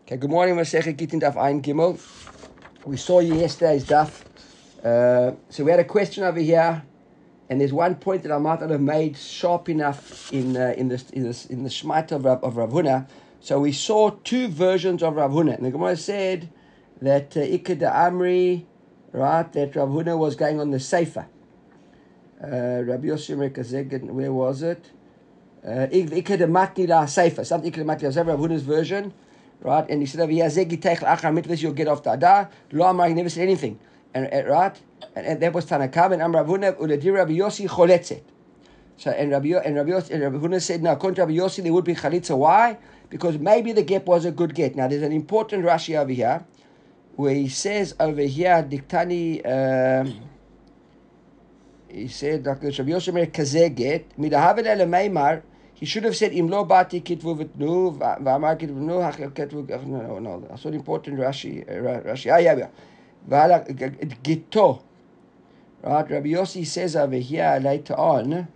Okay, good morning, Masechet Gittin Daf Ayin Gimel. We saw you yesterday's Daf. So we had a question over here, and there's one point that I might not have made sharp enough in the Shmait of Rav Huna. So we saw two versions of Rav Huna, and the Gemara said that Ikad Amri, right, that Rav Huna was going on the Sefer. Rabbi Yossi Mekazeg, where was it? Ikad Matni La Sefer, something Ikad Matni La Sefer, Rav Huna's version. Right, and he said over here, you'll get off the Adah. Lo Amar, he never said anything. And right, and that was Tanakam and Amar Rav Huna Uledir Rabbi Yossi Choletzet. So and Rabbi Huna said, no, according to Rabbi Yossi, there would be Chalitza. Why? Because maybe the get was a good get. Now there's an important Rashi over here where he says over here, Diktani, he said, Rabbi Yossi Mer Kazeh get Midahavel Ele Meimar. He should have said, "Im lo bati kitvu v'tnu v'amar kitvu v'tnu haketvu." No. That's an important Rashi. Yeah. V'ala gito. Right. Rabbi Yossi says over here later on.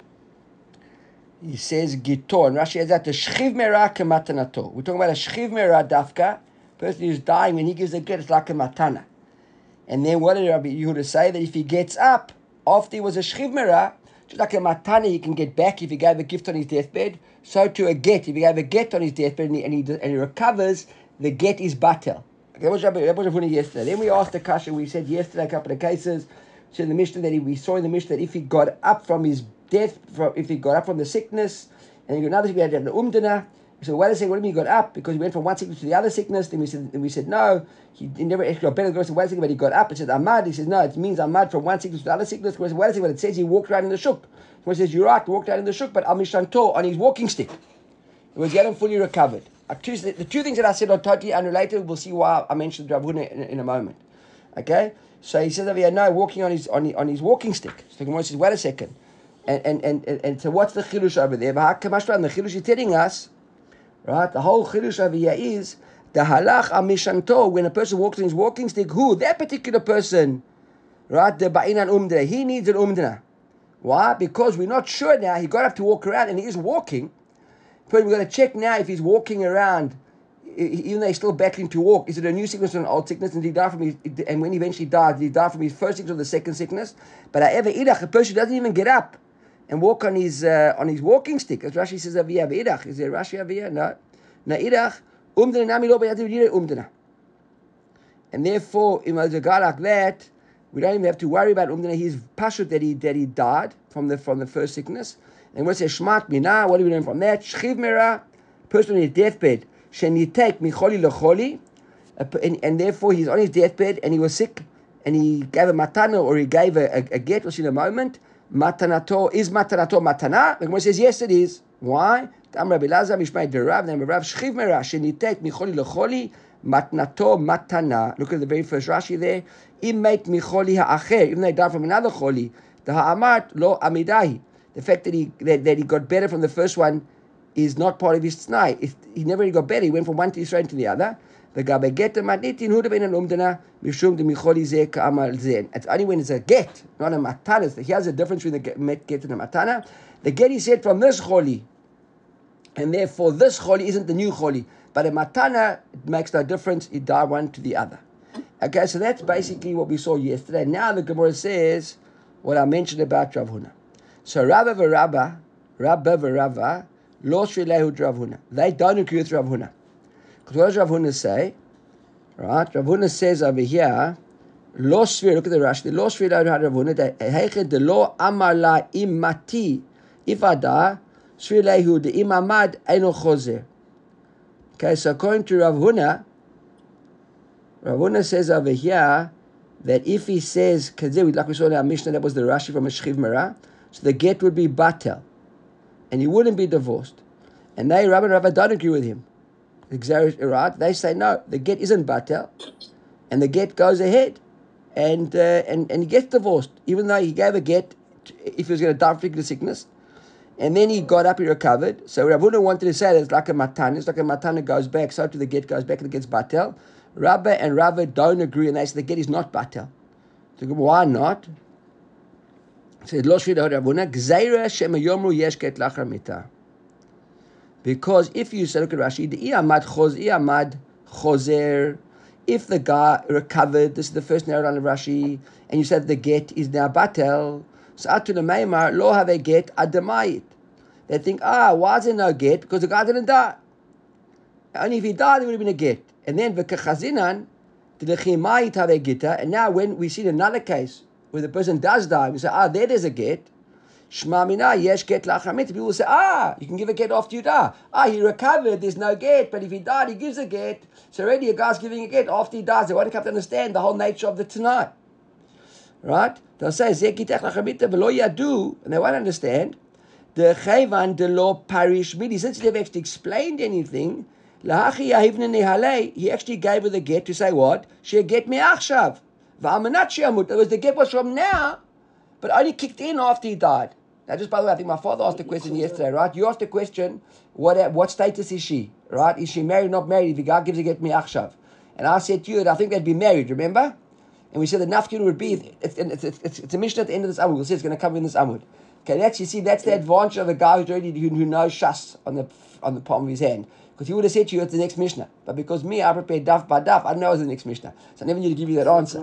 He says gito, and Rashi has that the shchiv merah kematanato. We're talking about a shchiv merah dafka. Person who's dying when he gives a get, it's like a matana. And then what did Rabbi Yehuda say? That if he gets up after he was a shchiv merah, just like a matana he can get back if he gave a gift on his deathbed, so to a get, if he gave a get on his deathbed and he recovers, the get is batel. Okay, that was Rabbi yesterday. Then we asked the kasha, we said yesterday a couple of cases, so in the Mishnah that we saw in the Mishnah that if he got up from his death, if he got up from the sickness, and he got another, we had the umdana. So wait a second, what do you mean he got up? Because he went from one sickness to the other sickness. Then we said no, he never actually got better. So wait a second, but he got up. It said Ahmad. He says no, it means Ahmad from one sickness to the other sickness. Wait a second, but it says he walked around in the shuk. So it says you're right, walked around in the shuk, but Al Mishanto on his walking stick. It was yet fully recovered. The two things that I said are totally unrelated. We'll see why I mentioned Rav Huna in a moment. Okay, so he says over here, no, walking on his walking stick. So the Gemara says, wait a second, and so what's the chilush over there? The chilush is telling us. Right, the whole chidush over here is the halach amishanto. When a person walks on his walking stick, who that particular person, right? The ba'inan umdana, he needs an umdana. Why? Because we're not sure now. He got up to walk around, and he is walking. But we're going to check now if he's walking around, even though he's still battling to walk. Is it a new sickness or an old sickness? And did he die from his? And when he eventually died, did he die from his first sickness or the second sickness? But however, a person doesn't even get up and walk on his walking stick. As Rashi says over here, idach. Is there Rashi over here? No. Na idach, umdana nami lo b'yadu umdana. And therefore, if there's a guy like that, we don't even have to worry about umdana. He's pashut that he died from the first sickness. And when it says shmat mina, what do we learn from that? Shchiv merah, person on his deathbed, shenitek micholi lecholi, and therefore he's on his deathbed and he was sick and he gave a matana or he gave a get, we'll see in a moment. Matanato, is matanato matana? The Gemara says, yes, it is. Why? Tam Rabbi Lazar Mishmai Derav, then Rav Shchiv Merah, Shenitek Micholi Lecholi, Matnato Matana. Look at the very first Rashi there. Immate Micholi Ha'acher, even though he died from another Choli, the Ha'amat Lo Amidahi. The fact that he got better from the first one is not part of his t'nai. He never really got better, he went from one to Israel to the other. The Gabe Get Matnitin Huda Ben Umdana, Mishum de Micholi Zeh Ka'amal Zen. It's only when it's a get, not a matana. Here's the difference between the get and the matana. The get he said from this Choli. And therefore, this choli isn't the new choli. But a matana, it makes no difference. It died one to the other. Okay, so that's basically what we saw yesterday. Now the Gemara says what I mentioned about Rav Huna. So Rabba v'Rava, lo shrilehu Rav Huna. They don't agree with Rav Huna. Because what does Rav Huna say? Right, Rav Huna says over here, lo shvir, look at the Rashi, lo shrilehu Rav Huna, heiche de lo amar la imati, if I die, okay, so according to Rav Huna says over here that if he says, like we saw in our Mishnah, that was the Rashi from a Shchiv Merah, so the get would be batel, and he wouldn't be divorced. And they, Rabbi and Rava, don't agree with him. Right? They say no, the get isn't batel, and the get goes ahead, and he gets divorced, even though he gave a get if he was going to die from the sickness. And then he got up, he recovered. So Rav Huna wanted to say that it's like a matana. It's like a matana goes back, so to the get goes back and it gets batel. Rabba and Rava don't agree, and they say the get is not batel. So why not? Said Lo Shvida Rav Huna Gzeira Shema Yomru Yesh Get Lachar Mita. Because if you say, look at Rashi, the Iamad chozer. If the guy recovered, this is the first narrative of Rashi, and you said the get is now batel, so atun meimar lo have a get adamayit. They think, why is there no get? Because the guy didn't die. Only if he died, there would have been a get. And then v'kachazinan t'lechimayit have a geta. And now when we see another case where the person does die, we say, there's a get. Shma mina yesh get lachamit. People will say, you can give a get after you die. He recovered, there's no get. But if he died, he gives a get. So already a guy's giving a get after he dies. They won't come to understand the whole nature of the Tanai. Right? They'll say, zeh kitech lachamit v'lo yadu. And they won't understand. The chayvan de lo parish midi. Since they've actually explained anything, he actually gave her the get to say what? She get me achshav. The get was from now, but only kicked in after he died. Now, just by the way, I think my father asked a question yesterday, right? You asked a question, what status is she, right? Is she married or not married? If the guy gives a get me achshav. And I said to you that I think they'd be married, remember? And we said the nafkin would be, it's a mission at the end of this Amud. We'll see it's going to come in this Amud. Okay, that's the advantage of a guy who knows Shas on the palm of his hand. Because he would have said to you, it's the next Mishnah. But because me, I prepared daf by daf, I know it's the next Mishnah. So I never knew to give you that answer.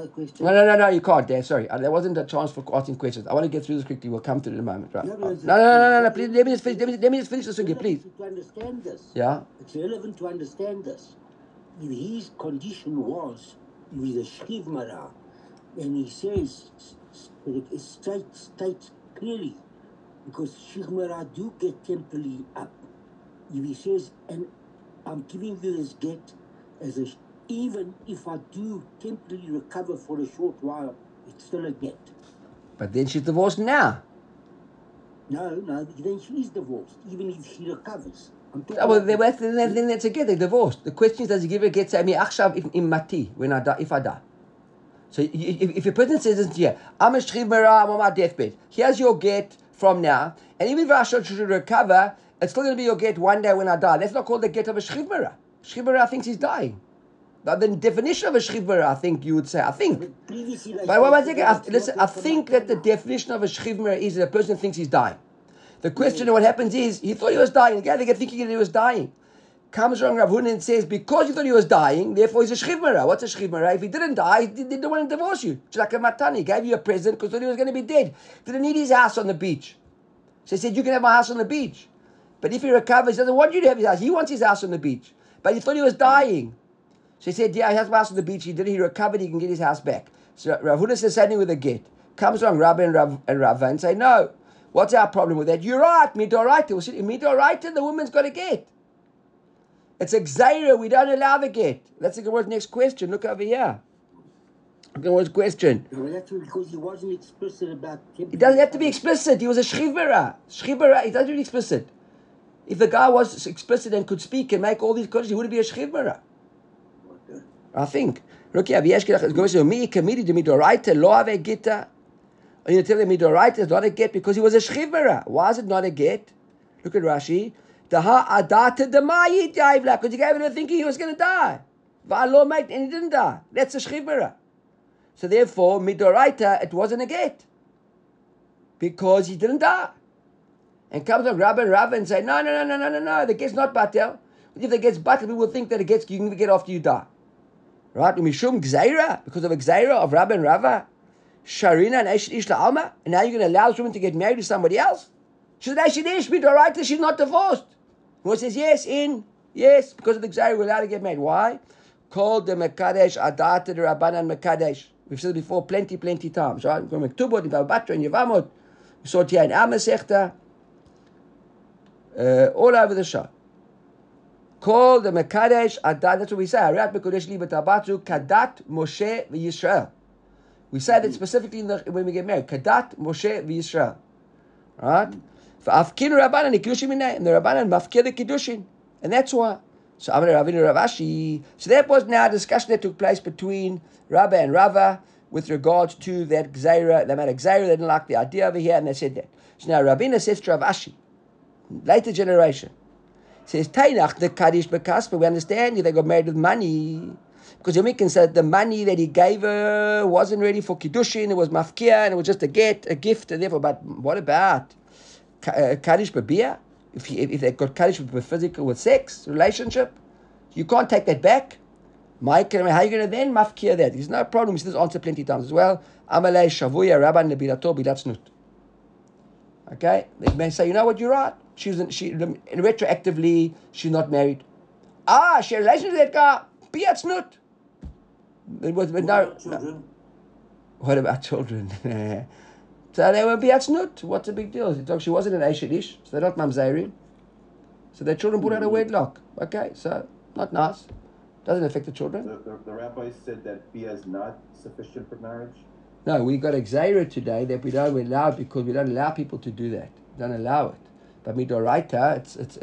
No, you can't, Dad. Sorry. There wasn't a chance for asking questions. I want to get through this quickly. We'll come to it in a moment. Right? No. Please, let me just finish this again, please. To understand this. Yeah? It's relevant to understand this. If his condition was with a shchivmara, and he says, it states clearly, because shchivmara do get temporarily up. If he says, and I'm giving you this get as even if I do temporarily recover for a short while, it's still a get. But then she's divorced now. No, then she is divorced, even if she recovers. Then that's a get, they're divorced. The question is, does he give her a get, say, me achshav in mati, if I die? So if a person says this here, I'm a shchivmara, I'm on my deathbed, here's your get from now, and even if I should recover, it's still going to be your get one day when I die. That's not called the get of a shchivmara. Shchivmara thinks he's dying. But the definition of a shchivmara, I think you would say, I think. But one second, listen, I think that the definition of a shchivmara is that a person thinks he's dying. The question of what happens is, he thought he was dying. Again, they get thinking that he was dying. Comes along Rav Huna and says, because you thought he was dying, therefore he's a shchivmara. What's a shchivmara? If he didn't die, he didn't want to divorce you. Just like a matani. He gave you a present because he thought he was going to be dead. Didn't need his house on the beach. So he said, you can have my house on the beach. But if he recovers, he doesn't want you to have his house. He wants his house on the beach. But he thought he was dying. So he said, he has my house on the beach. He did it. He recovered. He can get his house back. So Rav Huna says something with a get. Comes along Rabbi and Rava and say, no. What's our problem with that? You're right. Midoraita. We'll say, Midoraita, the woman's got a get. It's a gzeira. We don't allow the get. That's the Gemara's next question. Look over here. Gemara's question. No, that's because he wasn't explicit about... It doesn't have to be explicit. He was a shchivmara. Shchivmara, it doesn't be explicit. If the guy was explicit and could speak and make all these conditions, he wouldn't be a shchivmara. Okay. I think. Look here, midoraita lo ave gita. And you tell him midoraita is not a get because he was a shchivmara. Why is it not a get? Look at Rashi. Because he gave it thinking he was going to die. And he didn't die. That's a shchivmara. So therefore, midoraita, it wasn't a get. Because he didn't die. And comes on Rabbi and Rava and say, no, the get's not batel. If the get's batel, people will think that it gets, you can get after you die. Right? Mishum gzeira, because of a gzeira of Rabbi and Rava. Sharina and Eshet Ish La'alma. And now you're going to allow this woman to get married to somebody else? She said, Eshet Ish, midoraita, she's not divorced. Who says, yes, because of the gzeira, we're allowed to get married. Why? Called the Mekadesh, Adata, the Rabbanan Mekadesh. We've said it before plenty times, right? We're going to Mektubot, in Bavbatra, in Yevamot. We saw it here in Amasechta. All over the shop. Called the Mekadesh Adat. That's what we say. Arat Mekadesh Li B'Tabatzu Kadat Moshe v'Yisrael. We say that specifically when we get married. Kadat Moshe v'Yisrael. Right? V'Afkin Rabbanan Kiddushin Minay. And the Rabbanan mafkir the Kiddushin. And that's why. So Amar Ravina Ravashi. So that was now a discussion that took place between Rabba and Rava with regards to that Gzeira. They made a Gzeira. They didn't like the idea over here, and they said that. So now Ravina says to Ravashi, later generation, says Tainach the Kaddish Bekasper. We understand they got married with money. Because Yomikin said the money that he gave her wasn't ready for Kiddushin, it was mafkia, and it was just a gift, and therefore, but what about Kaddish Babia? If they got Kaddish with physical, with sex, relationship, You can't take that back. Mike, how are you going to then mafkir that? There's no problem. We see this answer plenty of times as well. Amalei shavuya rabban lebirato bilatsnut. Okay, they may say, you know what, you're right. She retroactively, she's not married. She had a relationship with that guy. Biatsnut. No. What about children? So they were biatsnut. What's the big deal? She wasn't an Aishadish, so they're not mamzerim. So their children put out a wedlock. Okay, so not nice. Doesn't affect the children. The rabbi said that bia is not sufficient for marriage? No, we got a Xaira today that we don't allow because we don't allow people to do that. We don't allow it. But midoraita,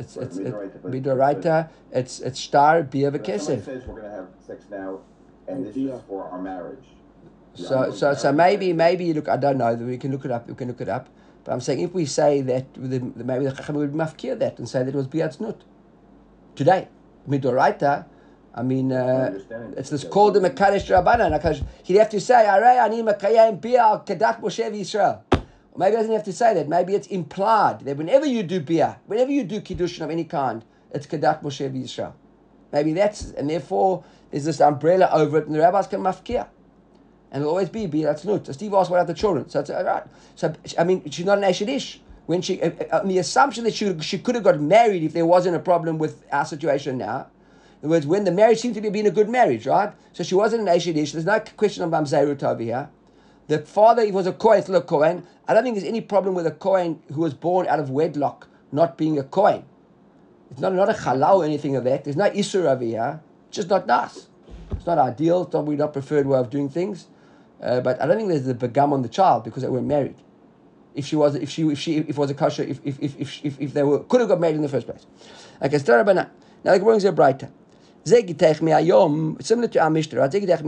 it's star bia v'kesef. Somebody says we're going to have sex now, and this is for our marriage. So maybe look. I don't know. We can look it up. But I'm saying if we say that, maybe the Chacham would mafkir that and say that it was biatznut today, midoraita. I mean, it's this called the Mekadesh Rabbanan. He'd have to say, Arei ani mekayem bia al kedat Moshe v'Yisrael. Or maybe he doesn't have to say that. Maybe it's implied that whenever you do bia, whenever you do kiddushin of any kind, it's kedat Moshe v'Yisrael. Maybe that's, and therefore there's this umbrella over it, and the rabbis can mafkir. And it'll always be that's nut. So Steve asked what about the children. So it's all right. So I mean, she's not an Ashadish. When she, the assumption that she could have got married if there wasn't a problem with our situation now. In other words, when the marriage seemed to be being a good marriage, right? So she wasn't an Ashadish. There's no question of mamzerut over here. The father, he was a Kohen, still a Kohen. I don't think there's any problem with a Kohen who was born out of wedlock not being a Kohen. It's not a halal or anything of that. There's no Isur over here. It's just not nice. It's not ideal. It's not preferred way of doing things. But I don't think there's a begam on the child because they were married. If it was a kosher, if they could have got married in the first place. Okay, now the Gemara is a brighter. Similar to our Mishnah,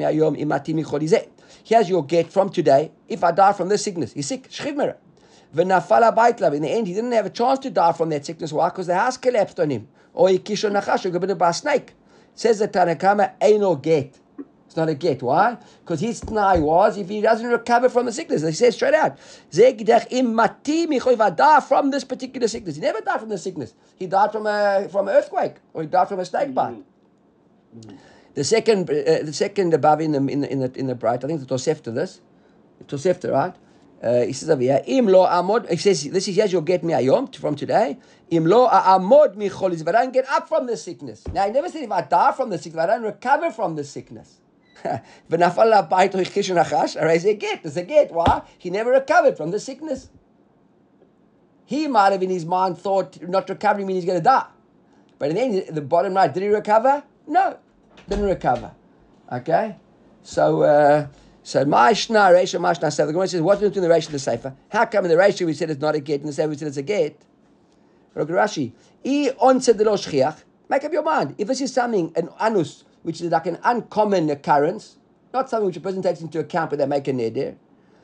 here's your get from today. If I die from this sickness, he's sick. In the end, he didn't have a chance to die from that sickness. Why? Because the house collapsed on him. Or he kishon nachash, or got bitten by a snake. Says the Tanakama, ain't no get. It's not a get. Why? Because his t'nai was if he doesn't recover from the sickness. He says straight out, if I die from this particular sickness. He never died from the sickness. He died from an earthquake, or he died from a snake bite. The second above in the bright, I think the Tosefta this. The Tosefta, right? He says over here, Im lo amod. He says this is here's your get me ayom from today. Im lo amod micholis. If I don't get up from the sickness. Now he never said if I die from the sickness, if I don't recover from the sickness. V'nafal ba'it oichish nachash. It's a get. It's a get. Why? He never recovered from the sickness. He might have in his mind thought not recovering means he's going to die. But in the end, the bottom line, did he recover? No, didn't recover. Okay, so Ma'ashna Reisha Ma'ashna Sefer. The Gemara says, what's between the Reisha and the Sefer? How come in the Reisha we said it's not a get, and the Sefer we said it's a get? Look at Rashi. Make up your mind. If this is something an anus, which is like an uncommon occurrence, not something which a person takes into account when they make a neder.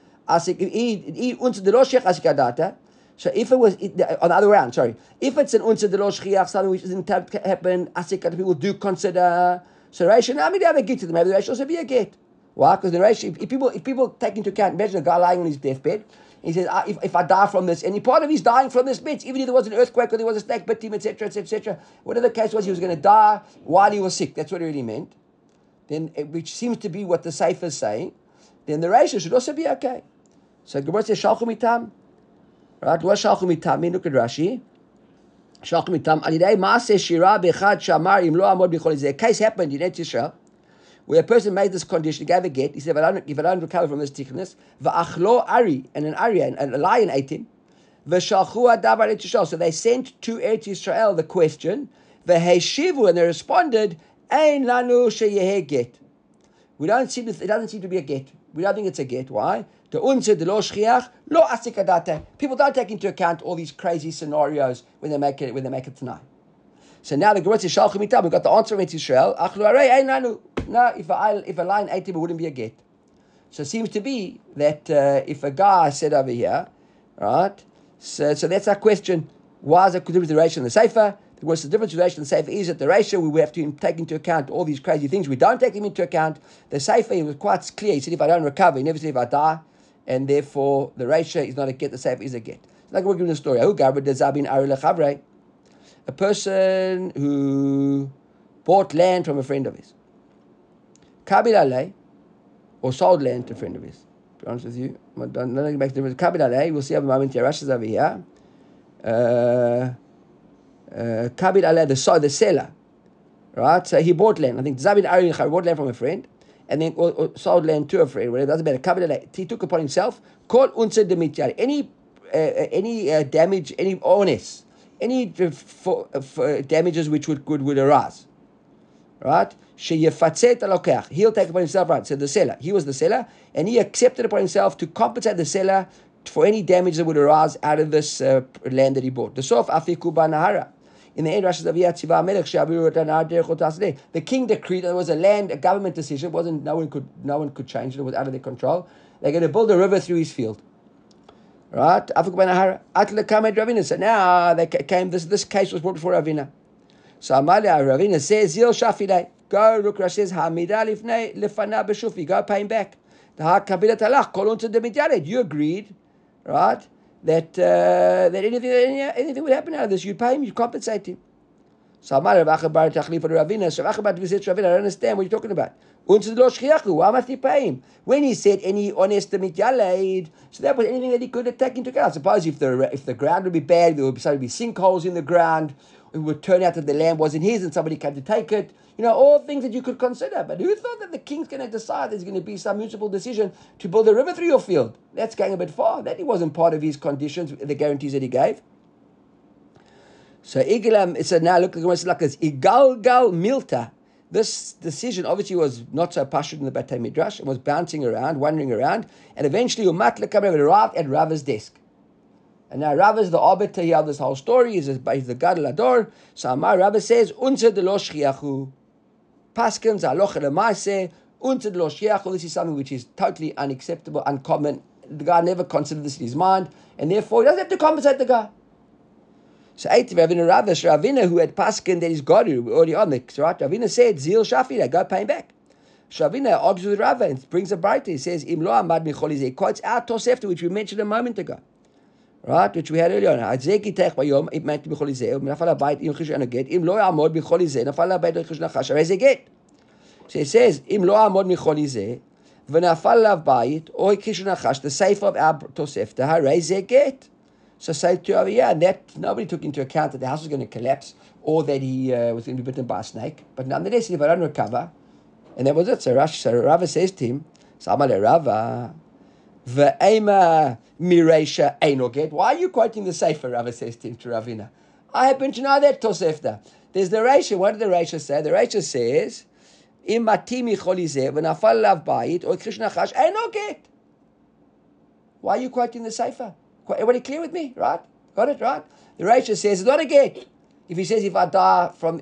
So if it was on the other way around, if it's an unser de lo shchiach, something which doesn't happen, people do consider. So Reish, maybe they have a get to them. Maybe the Reish also be a get. Why? Because the Reish, if people take into account, imagine a guy lying on his deathbed, he says, if I die from this, and part of he's dying from this bit, even if there was an earthquake or there was a snake bit him, etc., etc., whatever the case was, he was going to die while he was sick. That's what it really meant. Then, which seems to be what the Sefer is saying. Then the Reish should also be okay. So Gemara says, Shalchu mitam. Right? What Shalchu mitam? Look at Rashi. Shalchu mitam. Alidei maaseh shira bechad shamar im lo amod b'chol. A case happened in Eretz Yisrael where a person made this condition, gave a get. He said, if I don't recover from this sickness, v'achlo ari, and an ari, and a lion ate him. V'shalchu adav Eretz Yisrael. So they sent to Eretz Yisrael the question. V'heshivu, and they responded, ein lanu sheyeh get. It doesn't seem to be a get. We don't think it's a get. Why? The unser de lo shchiach lo asik adate. People don't take into account all these crazy scenarios when they make it tonight. So now the Gemara says shalchu mitam. We got the answer from Yisrael. Achlu arei ein lanu. No, if a lion ate him, it wouldn't be a get. So it seems to be that if a guy said over here, right? So that's our question. Why is it different to the Reisha and the Sefer? What's the difference with the Reisha and the Sefer is that the Reisha we have to take into account all these crazy things. We don't take them into account. The Sefer was quite clear. He said if I don't recover, he never said if I die, and therefore the Reisha is not a get. The Sefer is a get. Like we're giving a story. A person who bought land from a friend of his. Kabil alei, or sold land to a friend of his. To be honest with you, nothing makes a difference. Kabil alei, we'll see in a moment here. Rashi's over here. Kabil alei, the seller. Right? So he bought land. I think Zabin Ari bought land from a friend, and then or sold land to a friend. Whatever, doesn't matter. Kabil alei, he took upon himself. Call unser demityari. Any damage, any onus, any damages which would arise. Right? He'll take upon himself, right? So the seller, he was the seller, and he accepted upon himself to compensate the seller for any damage that would arise out of this land that he bought. The sof afiku banahara. In the end, the king decreed there was a government decision. It wasn't no one could change it. It was out of their control. They're going to build a river through his field. Right? So now they came. This case was brought before Ravina. So Ravina says, "Zil shafidei." Go, Rukrash says, "Hamida lifana b'shufi." Go pay him back. You agreed, right? That anything would happen out of this, you pay him, you compensate him. So Ravina said to Ravina, I don't understand what you're talking about. Why must he pay him? When he said any honest mityaleid, so that was anything that he could have taken into account. Suppose if the ground would be bad, there would be sinkholes in the ground, it would turn out that the land wasn't his and somebody came to take it. All things that you could consider. But who thought that the king's going to decide there's going to be some municipal decision to build a river through your field? That's going a bit far. That wasn't part of his conditions, the guarantees that he gave. So now look like this. Igalgal milta. This decision obviously was not so pashut in the Batei Midrash. It was bouncing around, wandering around, and eventually Umat arrived at Rava's desk. And now Rav is the arbiter here of this whole story. He's the Gadol Ador. So Amar Rav says, Unser de lo shchiachu. Paskins aloch lemaaseh. Unser de lo shchiachu. This is something which is totally unacceptable, uncommon. The guy never considered this in his mind, and therefore he doesn't have to compensate the guy. So Ravina, who had Paskin that is God, already on the right. Ravina said, Zil Shafira, go pay him back. Ravina argues with Rava and brings a brighter. He says, Im lo amad micholi zeh. Quotes our Tosefta, which we mentioned a moment ago. Right, which we had earlier on. It meant micholi zeh. Nafal abayit im chish anaget. Im lo amod micholi zeh. Nafal abayit chish nachash. Harei get. So it says, Im lo amod micholi zeh. V'nafal abayit or chish nachash. The safe of our Tosefta. Harei get. So say to over here, and that nobody took into account that the house was going to collapse or that he was going to be bitten by a snake. But nonetheless, if I don't recover, and that was it. So Rava says to him, Samale Rava, Ve'ema Miresha Einoget. Why are you quoting the Sefer? Rava says to him, to Ravina. I happen to know that Tosefta. There's the Reisha. What did the Reisha say? The Reisha says, Im matimi cholizeh v'nafal lav bayit or krishna chash Einoget. Why are you quoting the Sefer? Everybody clear with me, right? Got it, right? The Reisha says it's not a get. If he says if I die from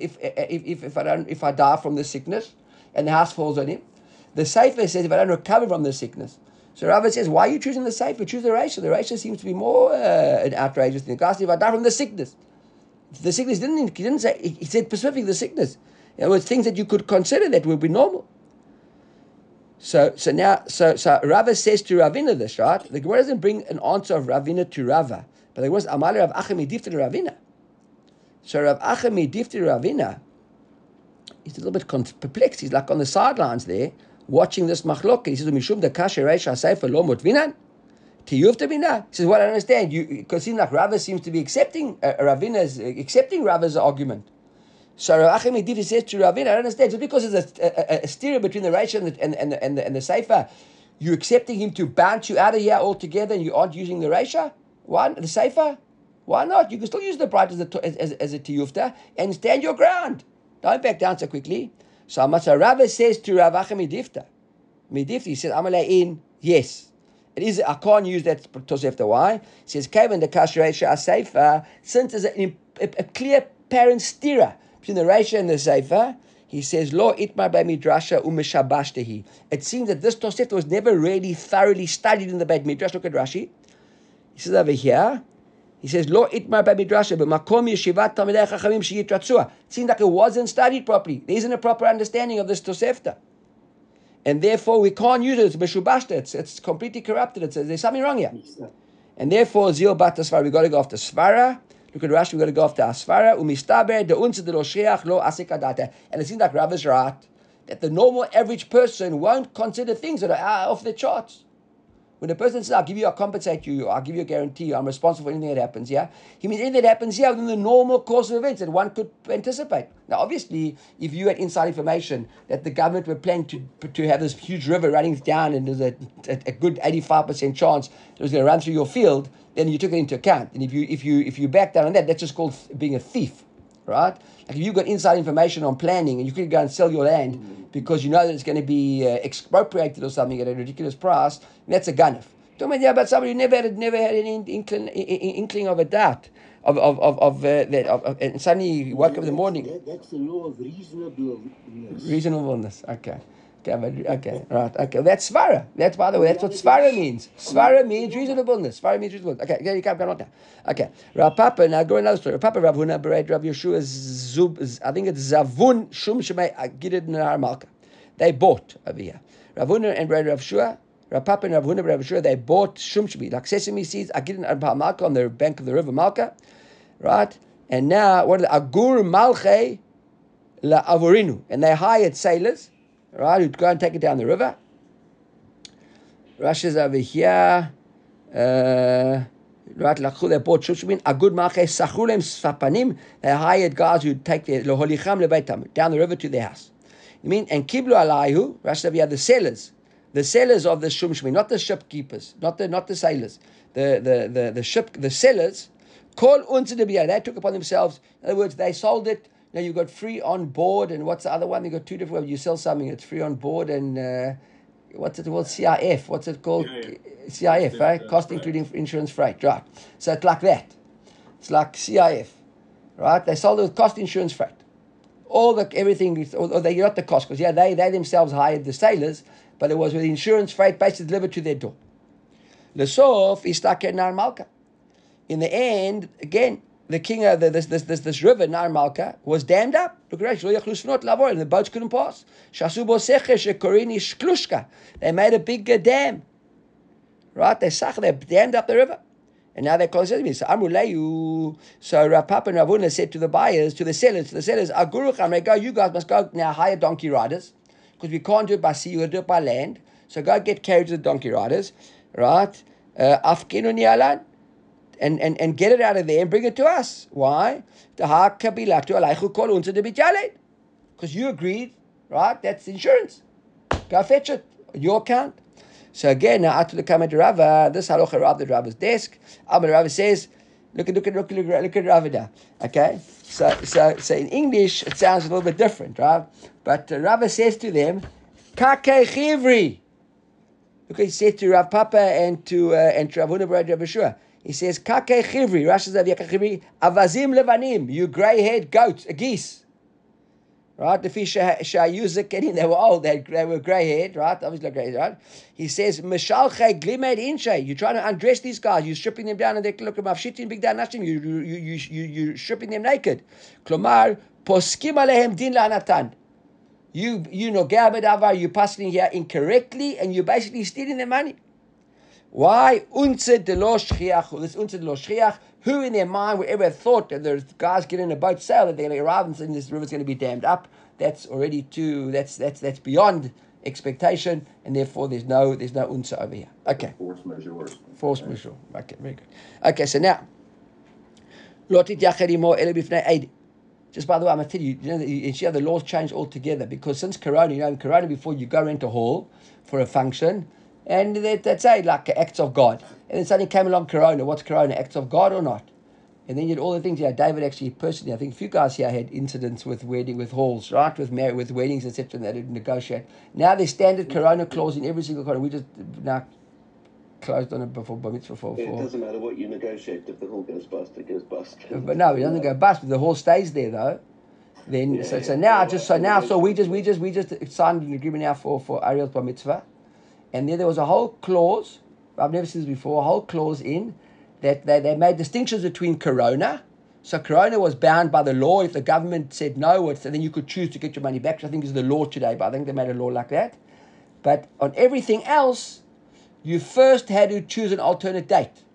the sickness and the house falls on him, the Sefer says if I don't recover from the sickness. So Rava says, why are you choosing the Sefer? Choose the Reisha. The Reisha seems to be more an outrageous thing. The guy said if I die from the sickness. The sickness he didn't say. He said specifically the sickness. In other words, things that you could consider that would be normal. So Rava says to Ravina this, right? The Gemara doesn't bring an answer of Ravina to Rava, but there was Amali Rav Achami Difti Ravina. So Rav Achami Difti Ravina, he's a little bit perplexed. He's like on the sidelines there, watching this machlok. He says, "Mishum the kasher reisha sefer lo mutvinan tiyufta bina." He says, "Well, I understand you because it seems like Rava seems to be accepting Rava's argument." So Rav Achim Difti says to Ravina, I don't understand. Just because there's a stereo between the Reisha and the Sefer, you're accepting him to bounce you out of here altogether and you aren't using the Reisha? Why? The Sefer? Why not? You can still use the bright as a tiyufta and stand your ground. Don't back down so quickly. So Rava says to Rav Achim Difti, he says, Amalei yes. It is, I can't use that Tosefta. Why? He says, Kevin the Kash Reisha Sefer, since there's a clear parent stira between the Reisha and the Sefer, he says, Lo itmar by midrasha umeshabashtehi. It seems that this Tosefta was never really thoroughly studied in the Beit Midrash. Look at Rashi. He says over here, he says, Lo itmar by midrasha, but makom yeshivat talmidei chachamim sheyitratzua. It seems like it wasn't studied properly. There isn't a proper understanding of this Tosefta. And therefore, we can't use it. It's meshubashta. It's completely corrupted. There's something wrong here. And therefore, Zil bat Svara, we got to go after Svara. Look at Rashi, we've got to go after Asfara. Umistaber de unse de lo shriach lo asikadata. And it seems like Rav is right, that the normal average person won't consider things that are off the charts. When a person says, I'll give you, I'll compensate you, I'll give you a guarantee, I'm responsible for anything that happens, yeah? He means anything that happens here within the normal course of events that one could anticipate. Now, obviously, if you had inside information that the government were planning to have this huge river running down and there's a good 85% chance it was going to run through your field, then you took it into account. And if you back down on that, that's just called being a thief, right? Like if you got inside information on planning and you could go and sell your land because you know that it's going to be expropriated or something at a ridiculous price, that's a ganef. Talking about somebody who never had any inkling of a doubt and suddenly you woke up in the morning. That's the law of reasonableness. Reasonableness. Okay, right. Okay, that's svara. That's, by the way, that's what svara means. Svara means reasonableness. Svara means reasonableness. Okay, you can't go on now. Okay, Rav Papa. Now go another story. Rav Papa Rav Huna Bered Rav Yeshua Zub. I think it's Zavun Shum Shemay Agidid Nar Malka. They bought over here. Rav Huna and Bered Rav Shua. Rav Papa and Rav Huna Bered Rav Shua. They bought Shum Shemay like sesame seeds Agidid Nar Malka on the bank of the river Malka, right? And now what are the Agur Malche La Avorinu, and they hired sailors, right, who'd go and take it down the river. Rashi's over here. Right, they bought Shushmin, Agud Malche Sachulem Sfapanim. They hired guys who'd take their Loholicham Lebeitam down the river to their house. You mean, and Kiblu Alayhu, Rashi over here, the sailors of the Shumshmin, not the shipkeepers, not the sailors, the sellers. Call unto the biyah. They took upon themselves. In other words, they sold it. Now you got free on board, and what's the other one? You got two different ways. You sell something, it's free on board, and what's it called? CIF. What's it called? CIF, right? Cost including insurance freight, right? So it's like that. It's like CIF, right? They sold it with cost insurance freight. Everything, or they got the cost, because they themselves hired the sailors, but it was with insurance freight basically delivered to their door. Lesof istaker nar malka. In the end, again, the king of this river, Nar Malka, was dammed up. And the boats couldn't pass. They made a big dam. Right? They dammed up the river. And now they're close to me. So Rav Papa and Rav Huna said to the sellers, go, you guys must go now hire donkey riders, because we can't do it by sea, we'll do it by land. So go get carriages of donkey riders. Right? And get it out of there and bring it to us. Why? Because you agreed, right? That's insurance. Go fetch it. Your account. So again, now after the Kamad Rava, this halacha Rav the Rava's desk. Amar Rava says, look at Rava now. Okay? So in English it sounds a little bit different, right? But Rava says to them, Kakei Chivri. Look what he said to Rav Papa and to Rav Huna Bered Rav Yeshua. He says, Kakei Chivri, Rashi says, Chivri, Avazim Levanim, you grey-haired goats, geese. Right? The fish Shayuzakenim, they were old, they were grey-haired, right? Obviously grey-haired, right? He says, Meshalche Glimed Inshe, you're trying to undress these guys, you're stripping them down and they look at Mafshitin Big Dan Nashim, you're stripping them naked. Klomar, Poskim Alehem Din La'anatan. You know, Gabadavar, you're passing here incorrectly and you're basically stealing their money. Why? Unse de lo shchiach. This unse de lo shchiach. Who in their mind would ever thought that the guys get in a boat sail that they're going to arrive and this river's going to be dammed up? That's already that's beyond expectation, and therefore there's no unse over here. Okay. Force majeure. Force majeure. Okay, very good. Okay, so now lotit yachadimo ele bifnei eid. Just by the way, I'm going to tell you, the laws change altogether, because since Corona, in Corona before you go rent a hall for a function, and they'd say like acts of God. And then suddenly came along Corona. What's Corona? Acts of God or not? And then you had all the things. David actually personally, I think a few guys here had incidents with halls, right? With weddings, etc. And they didn't negotiate. Now there's standard Corona clause in every single Corona. We just now closed on it before Bar Mitzvah It doesn't matter what you negotiate. If the hall goes bust, it goes bust. But no, it doesn't go bust. But the hall stays there though. Then so we just signed an agreement now for Ariel's Bar Mitzvah. And there was a whole clause, I've never seen this before, a whole clause in that they made distinctions between Corona. So Corona was bound by the law. If the government said no, then you could choose to get your money back, which I think is the law today, but I think they made a law like that. But on everything else, you first had to choose an alternate date.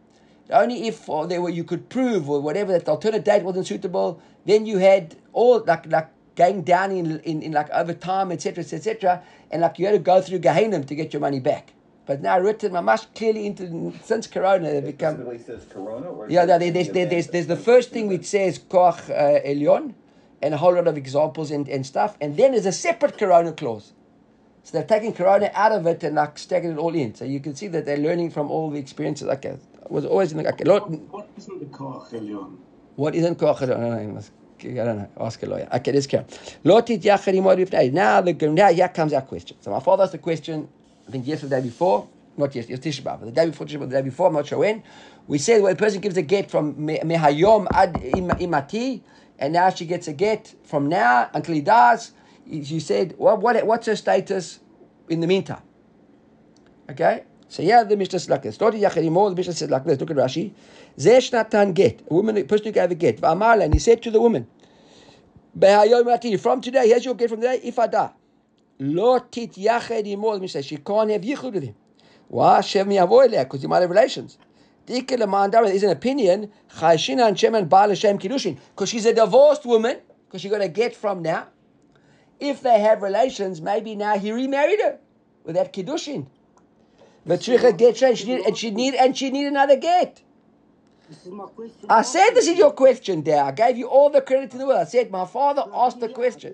Only if you could prove or whatever that the alternate date wasn't suitable, then you had all like going down in like over time, etc., etc., and like you had to go through Gehenna to get your money back. But now written mamash clearly since Corona they've become. It specifically says Corona, or there's the first thing which says Koach Elyon, and a whole lot of examples and stuff, and then there's a separate Corona clause. So they're taking Corona out of it and like stacking it all in. So you can see that they're learning from all the experiences. Okay, I was always in like a lot. What isn't the Koach Elyon? What isn't Koach Elyon? I don't know. Ask a lawyer. Okay, let's carry on. Now here comes our question. So my father asked the question, I think yesterday, the day before, not yesterday, it was Tisha B'Av, the day before Tisha B'Av, the day before, I'm not sure when. We said when a person gives a get from Mehayom ad imati, and now she gets a get from now until he dies. You said, what's her status in the meantime? Okay? So yeah, the Mishnah says like this. The Mishnah says like this. Look at Rashi. Zesh natan get. A person who gave a get. V'amar, and he said to the woman, from today, here's your get from today, if I die. Lo tit yached imo. The Mishnah says she can't have yichud with him. Why? Shev mi avoy leah, because you might have relations. There is an opinion, because she's a divorced woman, because she got a get from now. If they have relations, maybe now he remarried her with that kiddushin. But she need another get. This is my question. I said this is your question, there. I gave you all the credit in the world. I said my father asked the question.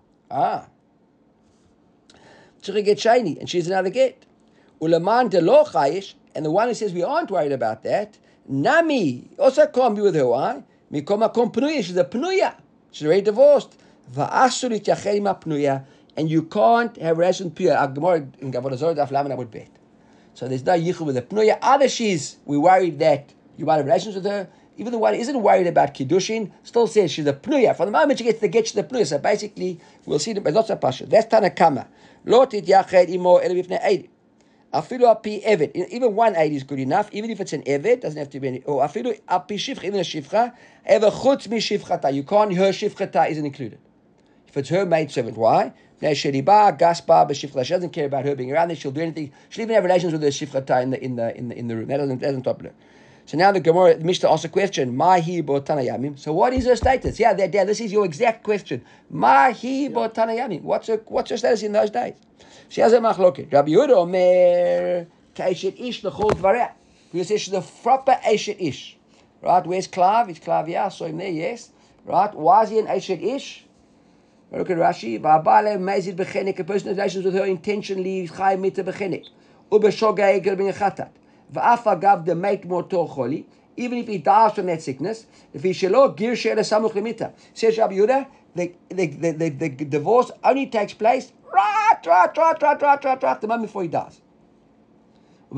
Get shiny, and she's another get. Ulaman de lo chayish, and the one who says we aren't worried about that, Nami also can't be with her. Why? Mikoma kom pnuya. She's a pnuya. She's already divorced. Va'asur ityacher ima pnuya, and you can't have relations with pnuya. Gemara in Avodah Zarah daf lamed I would bet. So there's no yichud with the pnuya. Either we're worried that you might have relations with her. Even the one who isn't worried about kiddushin still says she's a pnuya. From the moment she gets the get, she's a pnuya. So basically, we'll see but lots of pasha. That's Tanakama. Lo tityacher imo elu b'fnei eid. Afilu api evet. Even one aid is good enough. Even if it's an evet, doesn't have to be any. Or afilu api shivcha, even a shivcha. Ever chutz mi shivchata. You can't. Her shivchata isn't included. If it's her maid servant, why? Sheriba gaspa b'shivchata. She doesn't care about her being around there. She'll do anything. She'll even have relations with her shivchata in the room. That doesn't stop her. So now the Gemara, the Mishnah asks a question. Mahi bo tanayamim. So what is her status? Yeah, this is your exact question. Mahi bo tanayamim. What's her status in those days? She has a machloket. Rabbi Yehuda omer k'eshet ish l'chol dvareh. He says she's a proper eshet ish. Right? Where's Klav? It's Klav, yeah. I saw him there, yes. Right? Why is he an eshet ish? Look at Rashi. V'abale mezid b'chenek. A person has relations with her intentionally. Chai mita b'chenek. Ubeshogay gel ben chatat. V'af agav the mate motor choli. Even if he dies from that sickness, if he shelo gir she'el samuch lemita. Says Rabbi Yehuda, the divorce only takes place right, the moment before he dies. And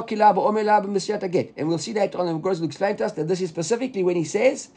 we'll see that on the Gemara will explain to us that this is specifically when he says,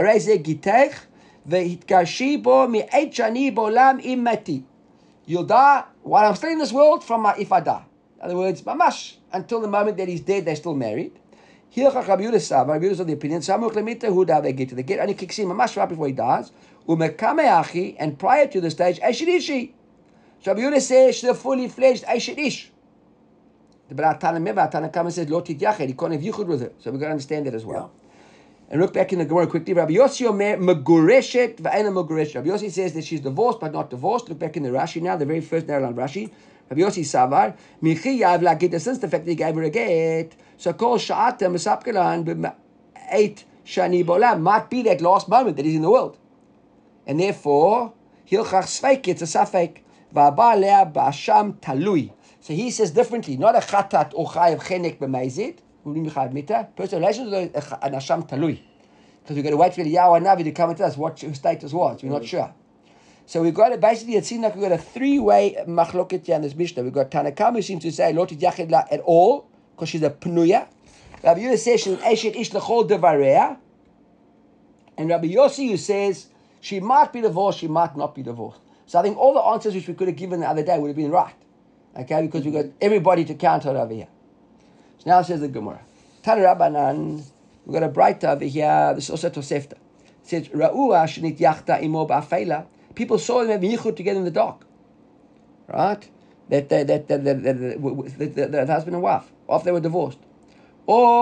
you'll die while I'm still in this world if I die. In other words, mamash, until the moment that he's dead, they're still married. Here, Rabbi Yehuda is of the opinion, they get to the get, only kicks in mamash right before he dies. And prior to the stage, Ashirishi. So Rabbi Yehuda says she's a fully fledged Eshet Ish. But Tanakama says Lo Tityached, he can't have yichud with her. So we've got to understand that as well. Yeah. And look back in the Gemara quickly. Rabbi Yossi Omer Megureshet v'Eina Megureshet. Rabbi Yossi says that she's divorced but not divorced. Look back in the Rashi now, the very first narrow line Rashi. Rabbi Yossi Savar Michi Yav La Gita, since the fact that he gave her a get. So call Sha'ata Mesapkelan b'Eit Shani Bolam might be that last moment that he's in the world, and therefore Hilchach Sveik, it's a Safek. So he says differently, not a chatat or chayav chenek b'meizid. Personal relations with an asham talui, because we've got to wait for the Yahweh Navi to come and tell us what her status was. We're not sure. So we've got basically, it seems like we've got a three-way machloket here in this Mishnah. We've got Tanakam who seems to say lo tityached la at all because she's a pnuya. Rabbi Yehuda says she's an eshet ish l'chol devareya, and Rabbi Yossi who says she might be divorced, she might not be divorced. So I think all the answers which we could have given the other day would have been right. Okay, because we've got everybody to count on over here. So now says the Gemara. Tana Rabbanan, we've got a brighter over here. This is also Tosefta. It says, Ra'ua shenit yachta imo ba'afela. People saw them having yichud together in the dark. Right? That husband and wife, after they were divorced. Or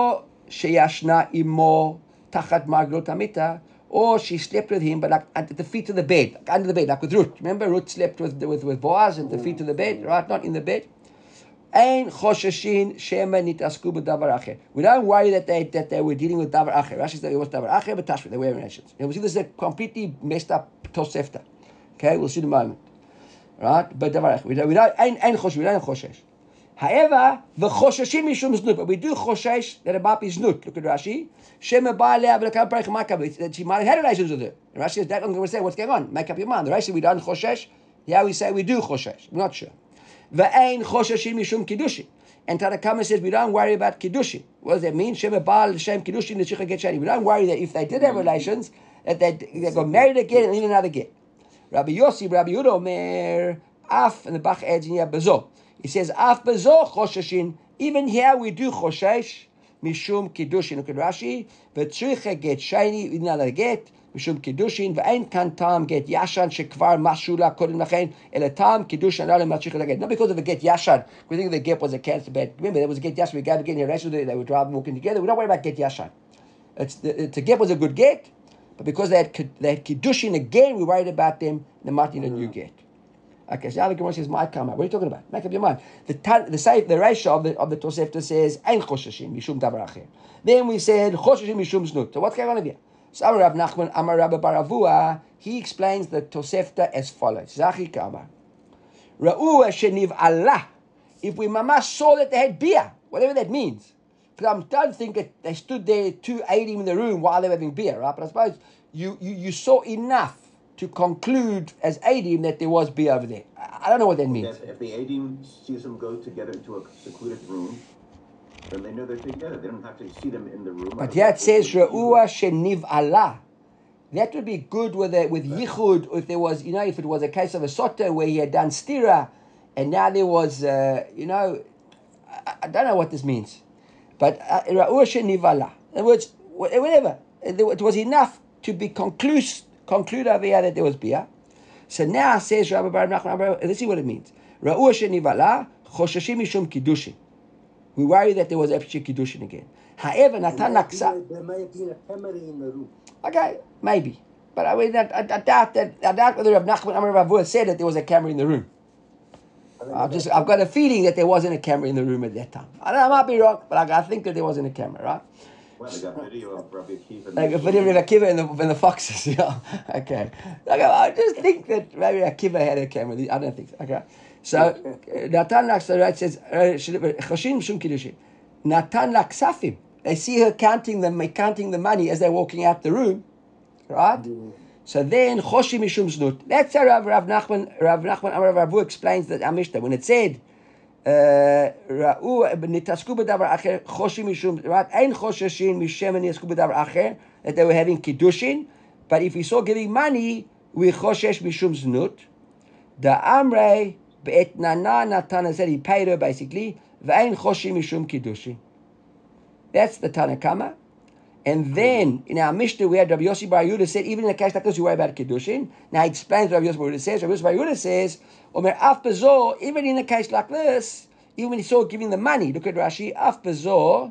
sheyashna imo tachat marglot amita, or she slept with him, but like at the feet of the bed, like under the bed, like with Ruth. Remember, Ruth slept with Boaz at the feet of the bed, right? Not in the bed. Ein chosheshin shema nitasku b'davar acher. We don't worry that they were dealing with davar acher. Rashi said it was davar acher, but tashma, they were relations. And we see this is a completely messed up Tosefta. Okay, we'll see in a moment. Right? But davar acher. We don't choshesh. However, the chosheshin mishum znut, but we do choshesh that it might be znut. Look at Rashi. Shema ba'aleh v'lekam perek makab. That she might have had relations with her. And Rashi says that I'm going to say what's going on. Make up your mind. The Rashi we don't choshesh. Yeah, we say we do choshesh. I'm not sure. V'ein chosheshin mishum kiddushin. And Tanakama says we don't worry about kiddushin. What does that mean? Shema ba'al shem kiddushin l'shicha get shani. We don't worry that if they did have relations, that they got married again and in another get. Rabbi Yehuda Omer, af, and the Bach adds in here bezo. He says af bezo chosheshin. Even here we do choshesh mishum kiddushin. Look at Rashi. V'tzricha get shani in another get. Mishum kiddushin ve'ein kan tam get yashan shekvar mashula kodem lachen el tam kiddushin alam matzricha get. Not because of a get yashan. We think the get was a cancer bed. Remember there was a get yashan. We got to get in the they were driving walking together. We don't worry about get yashan. It's a get was a good get, but because they had kiddushin again, we worried about them. They might need a new get. Okay, so now the Gemara says might come out. What are you talking about? Make up your mind. The ratio of the Tosefta says ein chosheshin mishum davar acher. Then we said chosheshin mishum znut. So what's going on here? So Amar Rav Nachman, Amar Rabbi Baravua, he explains the Tosefta as follows. Zachi Kama. Ra'ua sheniv Allah. If we mamash saw that they had beer, whatever that means. Because I don't think that they stood there 280 in the room while they were having beer, right? But I suppose you saw enough to conclude as Adim that there was beer over there. I don't know what that means. If the Adim sees them go together into a secluded room, then they know they're together. They don't have to see them in the room. But here it says Re'ua sheniv Allah. That would be good with Yichud, if there was, if it was a case of a Sota where he had done Stira, and now there was, I don't know what this means. But Re'ua sheniv Allah. In other words, whatever. It was enough to be conclude over here that there was beer. So now says Rabbi Bar Nachman, let's see what it means. Re'ua sheniv Allah, chosheshim mishum kiddushin. We worry that there was actually kiddushin again. However, Natan Naksa. There may have been a camera in the room. Okay, maybe, but I mean, I doubt whether Rav Nachman Amar Rav Vua said that there was a camera in the room. I've got a feeling that there wasn't a camera in the room at that time. I might be wrong, but I think that there wasn't a camera, right? Well, they got video of Rabbi Akiva. Like a video of Rabbi Akiva and the foxes, yeah. Okay. I just think that maybe Akiva had a camera. I don't think so. Okay. So Natan Naksa says Choshim Shum Kiddushin. Natan Laksafim. They see her counting the money as they're walking out the room, right? So then Choshim Mishum Znut. That's how Rav Nachman Amar Rav Avu explains that Mishnah when it said Ra'u nitasku b'davar acher Choshim Mishum, right? Ein Chosheshin Mishem nitasku b'davar acher, that they were having kiddushin. But if we saw giving money, we Choshesh Mishum Znut. The Amrei Be'et Nana Natan said he paid her basically. Ve'ein Choshim Mishum Kiddushin. That's the Tanakama. And then in our Mishnah we had Rabbi Yossi Bar Yehuda said even in a case like this you worry about Kiddushin. Now he explains what Rabbi Yossi Bar Yehuda says. Rabbi Yossi Bar Yehuda says, Omer Af Bezor, even in a case like this, even when he saw giving the money, look at Rashi, Af Bezor,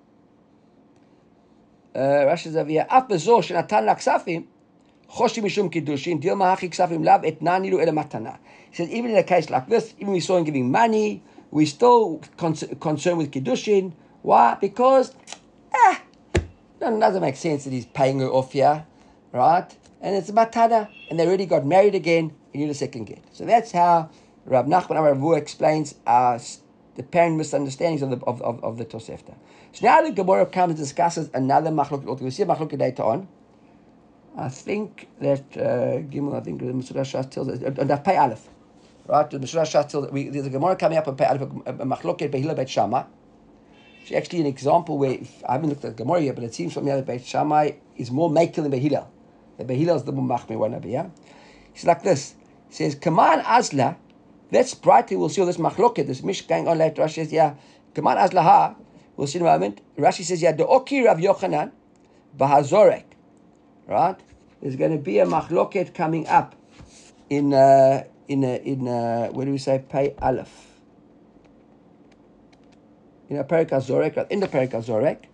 Rashi Zavia, Af Bezor Shenatan Laksafim, Choshim Mishum Kiddushin, Dilma Hachi Ksafim Lav Et Nanilu Ele Matana. He says even in a case like this, even when we saw him giving money, we still concerned with Kiddushin. Why? Because it doesn't make sense that he's paying her off here, right? And it's a matana, and they already got married again, and you're the second get. So that's how Rav Nachman Amar Rav Vua explains the apparent misunderstandings of the Tosefta. So now the Gemara comes and discusses another machlok. We'll see a machlok later on. I think that Gimel, the Mesulah Shas tells us on that Pei Aleph, right? The Mesulah Shas tells there's a Gemara coming up on Pei Aleph, a machlok Behila Bet Shammai. It's actually an example where, I haven't looked at the Gemara yet, but it seems from the other Beit Shammai is more makel than Behilel. The Behilel is the more machmir one over here. It's like this. It says, Kaman Azla, that's bright, we'll see all this machloket, this mish going on later. Rashi says, Kaman Azla ha, we'll see in a moment. Rashi says, De'oki Rav Yochanan, Bahazorek. Right? There's going to be a machloket coming up in where do we say, Pei Aleph. In a Perek HaZorek, in the Perek HaZorek,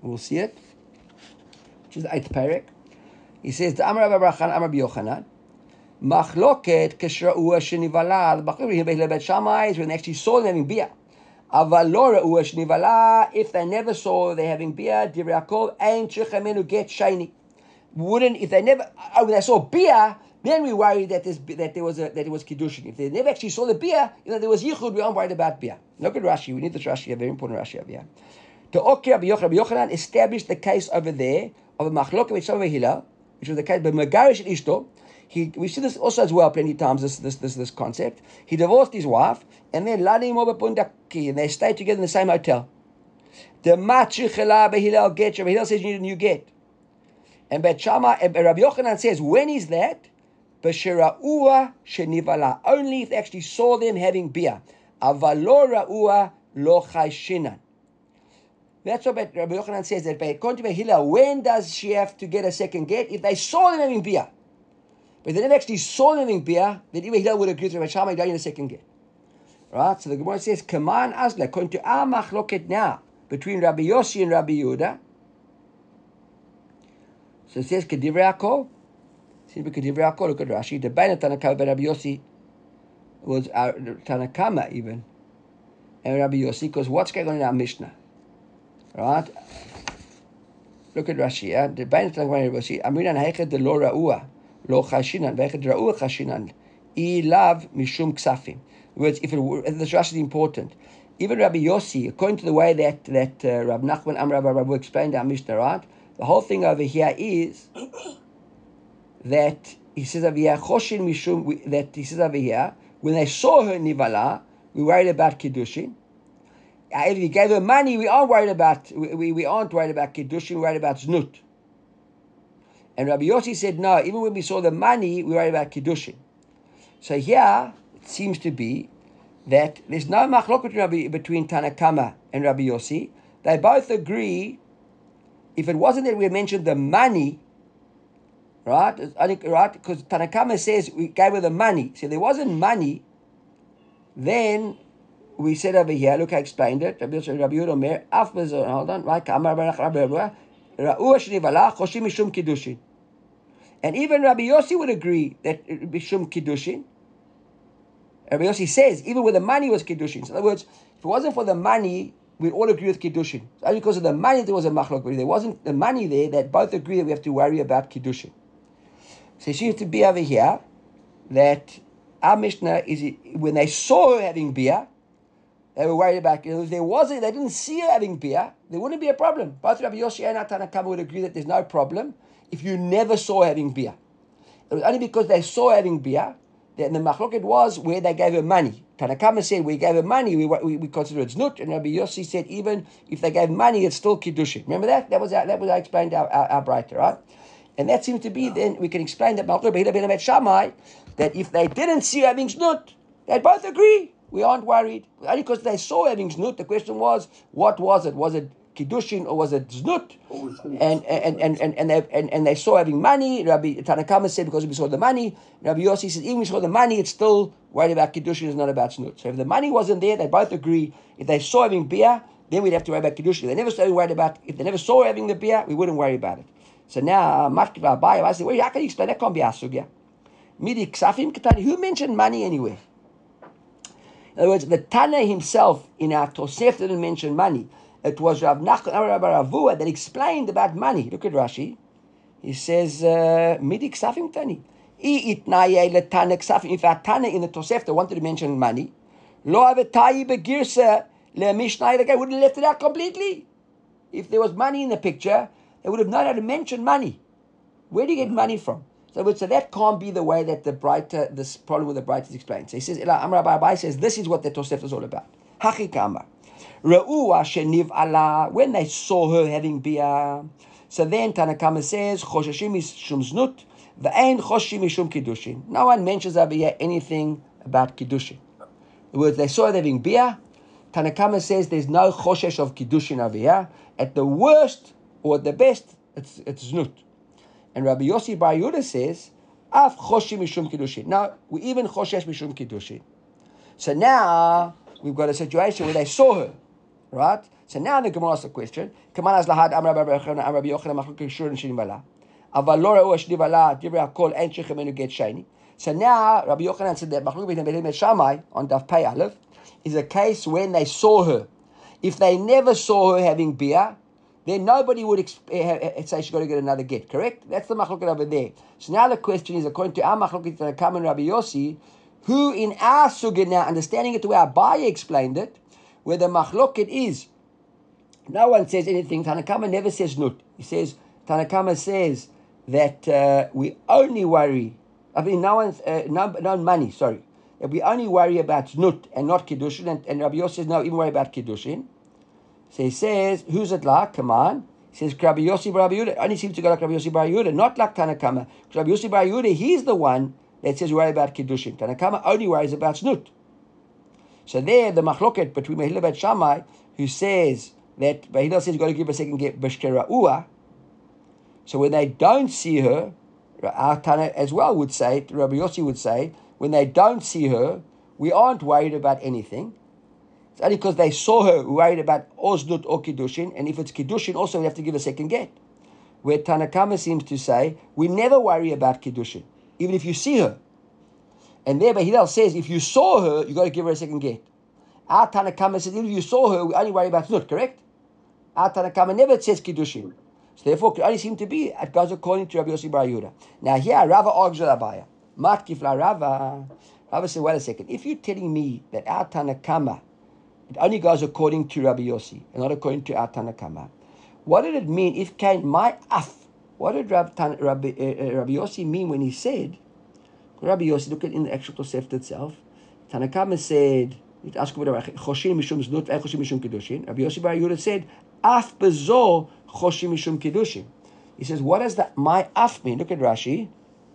We'll see it. Which is the 8th parak. He says, the Amar Rabbi Barachan, Amar Yochanan, Machloket Keshra'ua Shenivala, the Bachur Bet Shammai is when they actually saw them having beer. Avalora Ua Shenivala, if they never saw they having beer, Divrei Yaakov, Ein Chichamenu Get Shiny. Wouldn't, if they never, when they saw beer, then we worried that there was kiddushin. If they never actually saw the beer, there was yichud, we aren't worried about beer. Look at Rashi. We need this Rashi, a very important Rashi over here. To Okir Rabbi Yochanan established the case over there of a machlok with Shammai Hillel, which was the case, but Megarish and Ishto. We see this also as well plenty of times. This concept. He divorced his wife, and then Ladim Oba Pundaki, and they stayed together in the same hotel. The Machichela Behilel get. Rabbi Hillel says you need a new get. And Bet Shammai, Rabbi Yochanan says, when is that? B'shira'ua shenivala. Only if they actually saw them having beer. Avalo ra'ua lo chayshinan. That's what Rabbi Yochanan says, that according to Hillel, when does she have to get a second get? If they saw them having beer. But if they never actually saw them having beer, then even Hillel would agree with Rabbi Shammai, you don't need a second get. Right? So the Gemara says, Kaman Azla, according to our machloket now, between Rabbi Yossi and Rabbi Yehuda. So it says, Kedivrei Yaakov. Seems like Kedivrei Yaakov, look at Rashi. The Bain of Tanakama by Rabbi Yossi was Tanakama even. And Rabbi Yossi, because what's going on in our Mishnah? Right? Look at Rashi. The Bain of Tanakama by Rabbi Yossi. Amiran Hechet de lo ra'ua, lo chashinan, v'hechet ra'ua chashinan. I lav mishum ksafim. In other words, if this Rashi is important. Even Rabbi Yossi, according to the way that Rabbi Nachman Amar Rabbi explained our Mishnah, right? The whole thing over here is that he says over here, Choshin Mishum, that he says over here, when they saw her Nivala, we worried about Kiddushin. If he gave her money, we aren't worried about Kiddushin, we're worried about Znut. And Rabbi Yossi said, no, even when we saw the money, we worried about Kiddushin. So here, it seems to be that there's no machlok between Tanakama and Rabbi Yossi. They both agree. If it wasn't that we mentioned the money, right? Right? Because Tanakama says we gave her the money. So if there wasn't money, then we said over here, look, I explained it. Rabbi Yehuda Omer, hold on, right? And even Rabbi Yossi would agree that Mishum Kiddushin. Rabbi Yossi says, even with the money was Kiddushin. So in other words, if it wasn't for the money, we'd all agree with Kiddushin. So only because of the money there was a machlok, but if there wasn't the money there, that both agree that we have to worry about Kiddushin. So it seems to be over here that our Mishnah is, when they saw her having beer, they were worried about it. If there wasn't, they didn't see her having beer, there wouldn't be a problem. Both Rabbi Yossi and Tanakama would agree that there's no problem if you never saw her having beer. It was only because they saw her having beer that the machloket was where they gave her money. Tanakama said, we gave her money, we consider it znut, and Rabbi Yossi said, even if they gave money, it's still kiddushin. Remember that? That was how I explained our brighter, right? And that seems to be, then we can explain that Bet Shammai, that if they didn't see her having znut, they both agree. We aren't worried. Only because they saw having znut, the question was, what was it? Was it kiddushin or was it znut? And they saw having money. Rabbi Tanakama said because we saw the money. Rabbi Yossi said even if we saw the money, it's still worried about kiddushin, it's not about znut. So if the money wasn't there, they both agree. If they saw having beer, then we'd have to worry about kiddushin. If they never saw having the beer, we wouldn't worry about it. So now, I said, well, how can you explain that? Can't be asugya. Midi ksafim ketani. Who mentioned money anywhere? In other words, the Tana himself in our Tosef didn't mention money. It was Rav Nachman Ravua that explained about money. Look at Rashi. He says, Midi ksafim ketani. If our Tana in the Tosefta wanted to mention money, lo avetayi begirsa le mishnah, the guy wouldn't have left it out completely. If there was money in the picture, they would have known how to mention money. Where do you get money from? So that can't be the way that this problem with the brighter is explained. So he says, Amar Abai says, this is what the Tosefta is all about. Hachikama. Ra'ua sheniv Allah, when they saw her having beer. So then Tanakama says, Choshashim mishum znut, v'ein choshim mishum kiddushin. No one mentions over here anything about kiddushin. In other words, they saw her having beer. Tanakama says there's no choshesh of kiddushin over here. At the worst, or at the best, it's znut. And Rabbi Yossi Bar Yehuda says, Af choshim mishum kiddushin. Now, we even choshesh mishum kiddushin. So now, we've got a situation where they saw her, right? So now the Gemara asks the question, Kaman az lahad amar Rabbi Yochanan machlok kishur and shinim bala. Aval lo ra'u ashdi bala divrei hakol ein shechem menu get sheni. So now Rabbi Yochanan said that machlok b'nei Shammai on Daf Pei Aleph is a case when they saw her. If they never saw her having beer, then nobody would say she's got to get another get, correct? That's the machloket over there. So now the question is, according to our machloket Tanakama and Rabbi Yossi, who in our sugya now, understanding it the way Abaye explained it, where the machloket is, no one says anything. Tanakama never says nut. He says, Tanakama says that we only worry, no money, sorry. That we only worry about nut and not kiddushin, and Rabbi Yossi says, no, even worry about kiddushin. So he says, who's it like? Come on. He says, Rabbi Yossi Bar Yehuda. Only seems to go like Rabbi Yossi Bar Yehuda, not like Tanakama. Because Rabbi Yossi Bar Yehuda, he's the one that says worry about Kiddushin. Tanakama only worries about Snut. So there, the machloket between Behila and Shammai, who says that Behila says you've got to give a second get Bashkera'ua. So when they don't see her, our Tana as well would say, Rabbi Yossi would say, when they don't see her, we aren't worried about anything. It's only because they saw her worried about Oznut or Kiddushin, and if it's Kiddushin, also we have to give a second get. Where Tanakama seems to say, we never worry about Kiddushin, even if you see her. And there, Hillel says, if you saw her, you got to give her a second get. Our Tanakama says, even if you saw her, we only worry about Znut, correct? Our Tanakama never says Kiddushin. So therefore, it could only seem to be, it goes according to Rabbi Yossi Bar Yehuda. Now here, Rava argues with Abaya. Matkif la Rava. Rava says, wait a second, if you're telling me that our Tanakama, it only goes according to Rabbi Yossi and not according to our Tanakama, what did it mean if came my af? What did Rabbi Yossi mean when he said, Rabbi Yossi, look at in the actual Tosefta itself, Tanakama said, Choshim mishum znut v'choshim mishum kiddushin. Rabbi Yossi Bar Yehuda said, af bezo choshim mishum kiddushin. He says, what does that my af mean? Look at Rashi.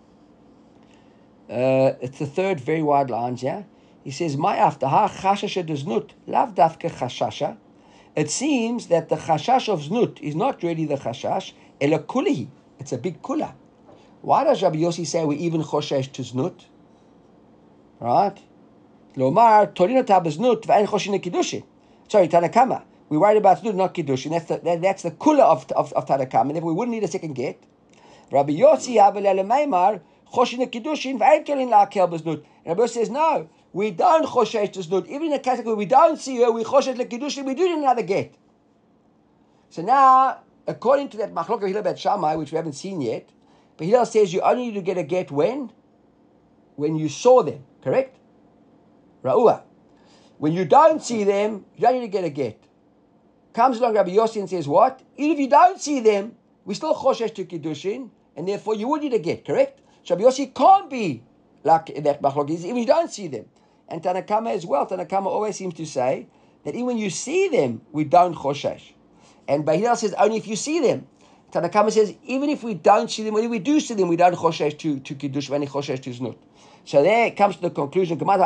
It's the third very wide lines, yeah? He says, my af, the ha chashasha de znut, lav dafke chashasha. It seems that the chashash of znut is not really the chashash, ela kulihi. It's a big kula. Why does Rabbi Yossi say we even choshesh to znut? Right? Lomar, torino tab znut, v'ain choshin kiddushin. Sorry, Tanakama. We worried about znut, not kiddushin. That's the kula of Tanakama. And if we wouldn't need a second get, Rabbi Yossi havel elemeimar, choshin kiddushin, v'ain torin la'akel b'znut. And Rabbi Yossi says, no, we don't choshesh to znut. Even in the case where we don't see her, we choshesh kiddushin, we do need another get. So now, according to that machlok of Hillel bet Shammai, which we haven't seen yet, but Hillel says you only need to get a get when you saw them, correct? Ra'ua. When you don't see them, you don't need to get a get. Comes along Rabbi Yossi and says what? Even if you don't see them, we still choshesh to kiddushin, and therefore you would need a get, correct? So Rabbi Yossi can't be like that machlok, even if you don't see them. And Tanakama as well. Tanakama always seems to say that even when you see them, we don't choshesh. And Bahilal says only if you see them. Tanakama says even if we don't see them, when we do see them, we don't choshesh to kiddush, when choshesh to znut. So there it comes to the conclusion. Command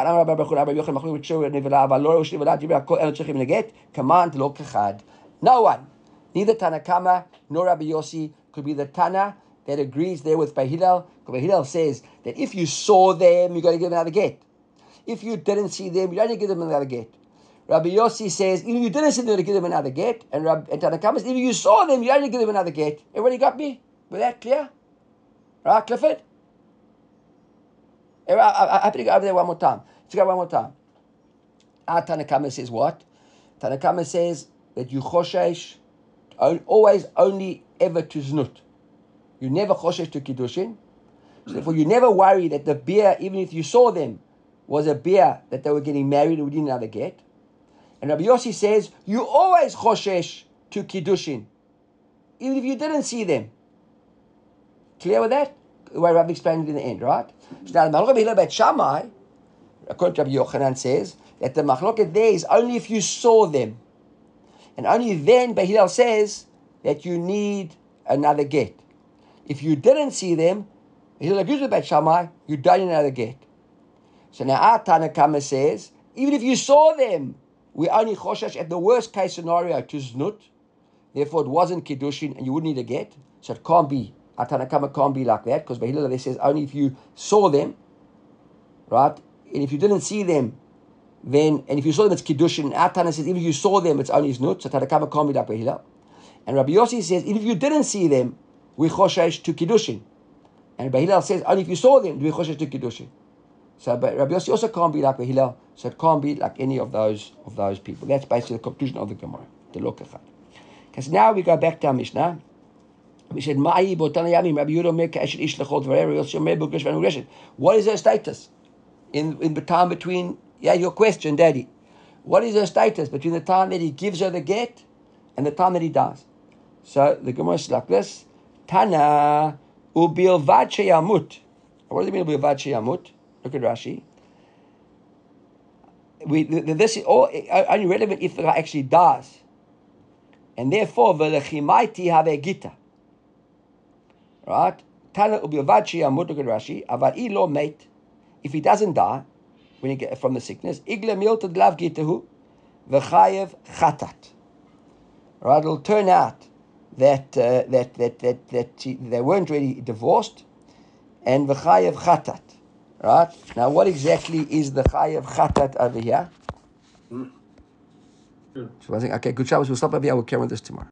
no one, neither Tanakama nor Rabbi Yossi, could be the Tana that agrees there with Bahilal. Bahilal says that if you saw them, you got to give them another get. If you didn't see them, you don't need to give them another get. Rabbi Yossi says, even if you didn't see them, to give them another get. And Tanakama says, even if you saw them, you only give them another get. Everybody got me? Was that clear? Right, Clifford? I have to go over there one more time. Let's go one more time. Our Tanakama says what? Tanakama says that you choshesh always only ever to znut. You never choshesh to kiddushin. So therefore you never worry that the beer, even if you saw them, was a beer that they were getting married and we didn't another get. And Rabbi Yossi says, you always choshesh to kiddushin, even if you didn't see them. Clear with that? The way Rabbi explained it in the end, right? So now the Machlokes about Shammai, according to Rabbi Yochanan, says that the Machlokes there is only if you saw them. And only then Bahilal says that you need another get. If you didn't see them, Bahilal agrees with Beit Shammai, you don't need another get. So now our Tanakama says, even if you saw them, we only choshesh at the worst case scenario to znut. Therefore, it wasn't kiddushin, and you wouldn't need a get. So it can't be. Our Tanakama can't be like that, because Bahilal says only if you saw them, right? And if you didn't see them, then, and if you saw them, it's Kiddushin. Our Tana says, even if you saw them, it's only Znut. So Tanakama can't be like Hillel. And Rabbi Yossi says, even if you didn't see them, we choshesh to Kiddushin. And Rabbi Hillel says, only if you saw them, we choshesh to Kiddushin. So, but Rabbi Yossi also can't be like Hillel. So it can't be like any of those people. That's basically the conclusion of the Gemara. The Lokachat. Because now we go back to our Mishnah. We said, Ma'i botanayami, Rabbi Yehuda Omer ka'eshet ish lechol dvarei, Yossi Omer b'ugresh v'nugreshet. What is her status in the time between? Yeah, your question, Daddy. What is her status between the time that he gives her the get and the time that he dies? So the Gemara is like this: Tana ubilvad sheyamut. What does it mean ubilvad sheyamut? Look at Rashi. This is all only relevant if the guy actually dies, and therefore v'lechimaiti have gita. Right? Tana ubilvad sheyamut. Look at Rashi. Aval ilo mate. If he doesn't die when he get from the sickness, igle milta dlav gitahu v'chayev chatat. Right? It'll turn out that they weren't really divorced, and v'chayev chatat. Right? Now, what exactly is the chayev chatat over here? So I think, okay, good Shabbos. We'll stop over here. We'll carry on this tomorrow.